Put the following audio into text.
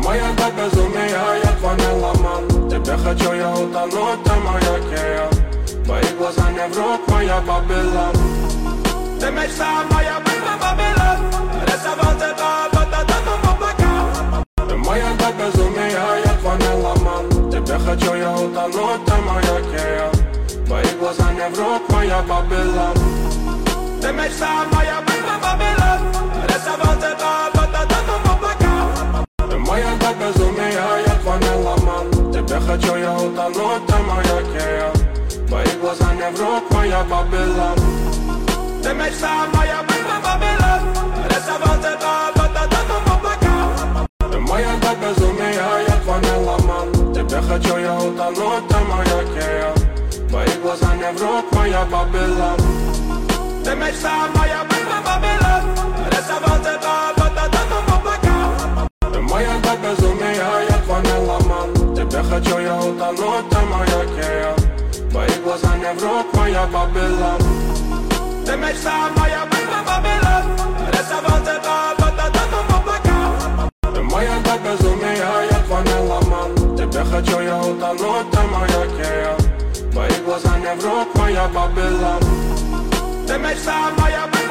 моя до безумия, як ванилламан. Тебе хочу я утонуть, ты моя Кея. Твои глаза не врут, моя Бабилон. Ты мечта моя, Бабилон. Рисовал цвета, фототон в облака. Ты моя до безумия, як ванилламан. Тебе хочу я утонуть, ты моя Кея. Твои глаза не врут, моя Бабилон. Ты мечта моя, Бабилон. Рисовал цвета, фототон в облака. Ты моя до безумия, як ванилламан. Тебе хочу я утонуть, ты моя Кея. Твои глаза не врут, моя Бабилон. Ты мечта моя, Бабилон. Рисовал цвета, фототон в облака. Ты моя до безумия, як ванилламан. Тебе хочу я утонуть, ты моя Кея. Твои глаза не врут, моя Бабилон. Ты мечта моя, Бабилон. Рисовал цвета, фототон в облака. Ты моя до безумия, як ванилламан. Тебе хочу я утонуть, ты моя Кея. Твои глаза не врут, моя Бабилон. Ты мечта моя, Бабилон. Рисовал цвета, фототон в облака. Ты моя до безумия, як ванилламан. Тебе хочу я утонуть, ты моя Кея. Твои глаза не врут, моя Бабилон. Ты мечта моя.